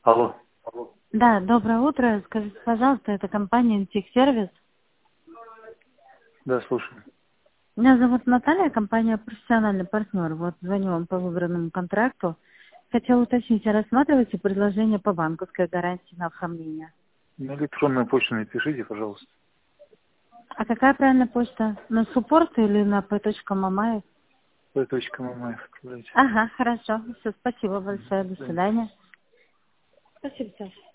Алло. Да, доброе утро. Скажите, пожалуйста, это компания «Интех-сервис». Да, слушаю. Меня зовут Наталья, компания «Профессиональный партнер». Вот звоню вам по выбранному контракту. Хотела уточнить, а рассматриваете предложение по банковской гарантии на оформление? На электронную почту напишите, пожалуйста. А какая правильная почта? На суппорт или на p.mamaev? p.mamaev отправляйте. Ага, хорошо. Все, спасибо большое. До До свидания. свидания. Спасибо, Саша.